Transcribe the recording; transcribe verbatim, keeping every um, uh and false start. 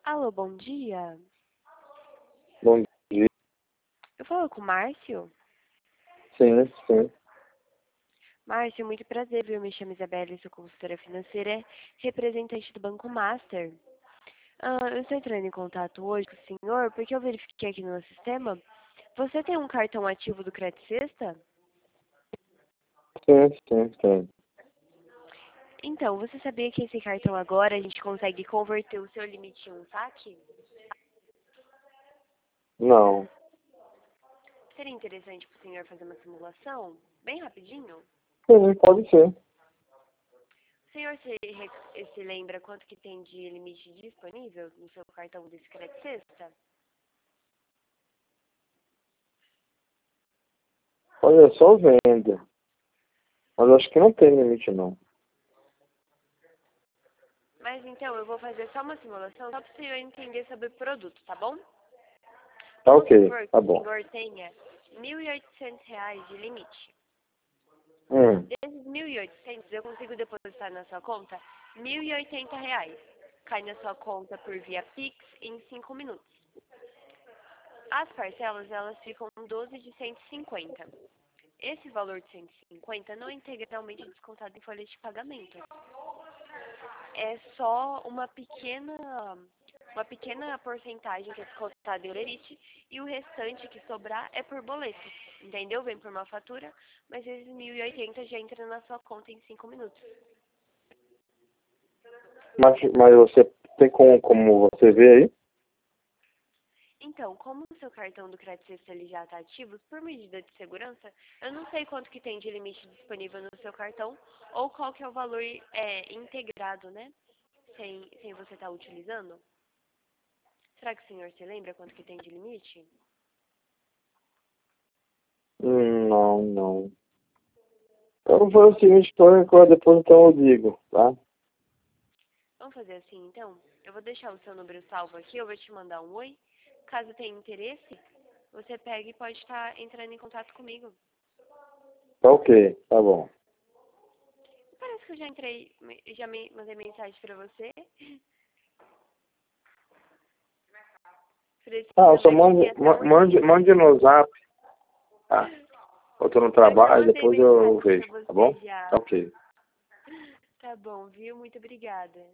Alô, bom dia. Bom dia. Eu falo com o Márcio? Sim, sim. Márcio, muito prazer, viu? Me chamo Isabela, sou consultora financeira, representante do Banco Master. Ah, eu estou entrando em contato hoje com o senhor porque eu verifiquei aqui no meu sistema. Você tem um cartão ativo do Crédito Sexta? Sim, sim, sim. Então, você sabia que esse cartão agora a gente consegue converter o seu limite em um saque? Não. Seria interessante para o senhor fazer uma simulação? Bem rapidinho? Sim, pode ser. O senhor se, re- se lembra quanto que tem de limite disponível no seu cartão desse Crédito Sexta? Olha, só venda. Mas acho que não tem limite, não. Mas então eu vou fazer só uma simulação só para o senhor entender sobre o produto, tá bom? Tá Vamos ok, supor que tá o bom. senhor tenha mil e oitocentos reais de limite. Hum, Desses mil e oitocentos eu consigo depositar na sua conta mil e oitenta reais. Cai na sua conta por via Pix em cinco minutos. As parcelas elas ficam doze de cento e cinquenta. Esse valor de cento e cinquenta não é integralmente descontado em folha de pagamento. É só uma pequena uma pequena porcentagem que é descontada em olerite e o restante que sobrar é por boleto, entendeu? Vem por uma fatura, mas esses mil e oitenta já entra na sua conta em cinco minutos. mas, mas você tem como, como você vê aí? Então, como o seu cartão do Crédito Sexta ele já está ativo, por medida de segurança, eu não sei quanto que tem de limite disponível no seu cartão ou qual que é o valor é, integrado, né? Sem, sem você estar utilizando. Será que o senhor se lembra quanto que tem de limite? Hum, não, não. Eu vou fazer o seguinte, qualquer coisa depois então eu digo, tá? Vamos fazer assim, então? Eu vou deixar o seu número salvo aqui, eu vou te mandar um oi. Caso tenha interesse, você pega e pode estar entrando em contato comigo. Tá ok, tá bom. Parece que eu já entrei, já me mandei mensagem pra você. Ah, eu só Precisando mande, ma- adiantar um mande, e-mail. mande no zap, tá? Eu tô no Eu já trabalho, mandei depois eu mensagem pra vejo, tá bom? você já. Tá ok. Tá bom, viu? Muito obrigada.